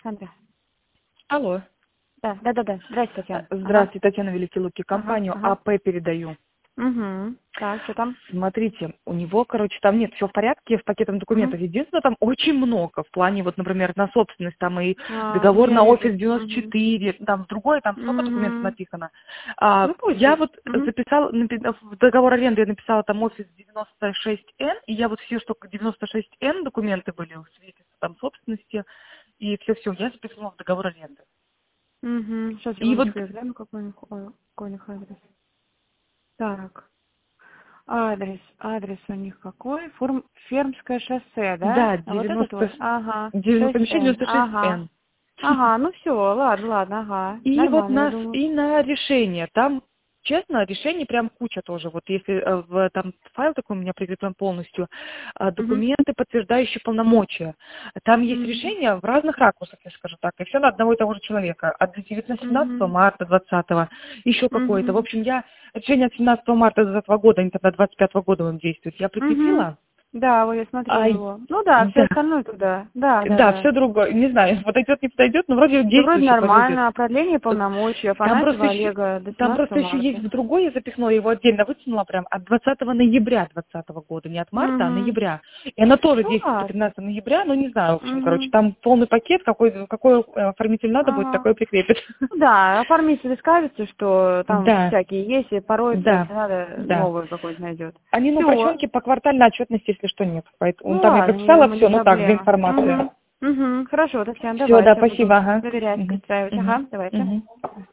Андреа. Алло. Да. Здравствуйте, Татьяна. Здравствуйте, Татьяна Великий-Луки. Компанию Ага. АП передаю. Угу. Так, что там? Смотрите, у него, там нет, все в порядке, с пакетом документов. Единственное, там очень много в плане, вот, например, на собственность, там и Ну, договор я на вижу. офис 94, там другое, там столько документов написано. Ну, пусть Я будет. вот записала, в договор аренды я написала там офис 96Н, и я вот все, что 96Н документы были в свидетельстве там собственности, и все, я записала в договор аренды. Сейчас, И вот секундочку, я гляну, какой у них адрес. Так. Адрес у них какой? Фермское шоссе, да? да, А вот этот вот? 90, Ага. помещение 6Н. Ага. 96Н. Ага, ну все, ладно, ага. И вот Нормально, я думаю. и на решение. Там, честно, решений прям куча тоже. Вот если там файл такой у меня прикреплен полностью, Угу. документы, подтверждающие полномочия. Там есть Угу. решения в разных ракурсах, я скажу так. И все на одного и того же человека. От 17 Угу. марта 20 еще какое-то. В Угу. общем, решение от 17 марта 20 года, они тогда 25 года он действует. Я Угу. прикрепила. Да, вот я смотрю А, его. Ну да, все да, остальное туда. Да, да, да, да. все другое. Не знаю, подойдет, не подойдет, но вроде Да вроде действующий подойдет. нормально. Продление полномочий. Там Афанасьева просто еще, Олега до там 17 просто еще есть марта. в другой, я запихнула его отдельно, вытянула прям от 20 ноября 2020 года, не от марта, а Угу. ноября. И она тоже Ну действует по ладно. 13 ноября, ну не знаю, в общем, короче, Угу. там полный пакет, какой оформитель надо будет, Ага. такой прикрепит. Ну да, оформители скажете, что там Да, всякие есть, и пороется, да, если надо, да. новый какой-то найдет. Они, Все. упрощенки по квартальной отчетности, если что, нет. Поэтому Ну там я ладно, я прописала думаю, не все, ну так, для проблема. информации. Угу. Угу. Хорошо, Татьяна, Все, да, давайте спасибо, буду ага. проверять, Мгм, пристраивать. мгм, Ага, давайте. мгм.